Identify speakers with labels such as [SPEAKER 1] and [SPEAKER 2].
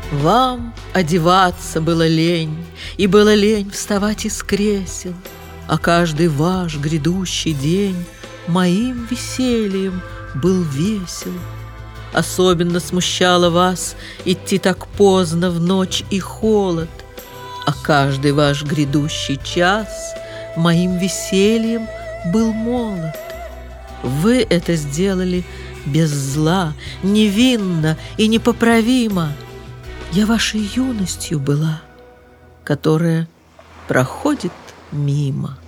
[SPEAKER 1] Вам одеваться было лень, и было лень вставать из кресел, а каждый ваш грядущий день моим весельем был весел. Особенно смущало вас идти так поздно в ночь и холод, а каждый ваш грядущий час моим весельем был молод. Вы это сделали без зла, невинно и непоправимо. Я вашей юностью была, которая проходит мимо.